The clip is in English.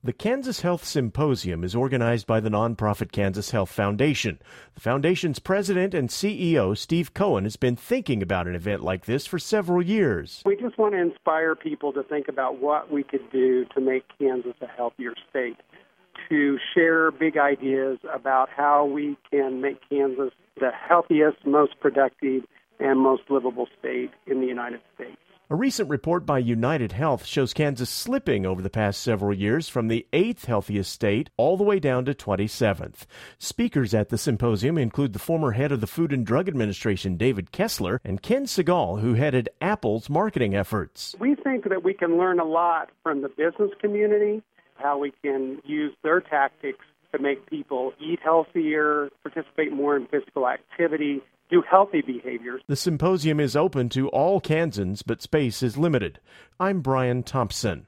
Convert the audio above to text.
The Kansas Health Symposium is organized by the nonprofit Kansas Health Foundation. The foundation's president and CEO, Steve Cohen, has been thinking about an event like this for several years. We just want to inspire people to think about what we could do to make Kansas a healthier state, to share big ideas about how we can make Kansas the healthiest, most productive, and most livable state in the United States. A recent report by United Health shows Kansas slipping over the past several years from the 8th healthiest state all the way down to 27th. Speakers at the symposium include the former head of the Food and Drug Administration, David Kessler, and Ken Segal, who headed Apple's marketing efforts. We think that we can learn a lot from the business community, how we can use their tactics to make people eat healthier, participate more in physical activity, do healthy behaviors. The symposium is open to all Kansans, but space is limited. I'm Brian Thompson.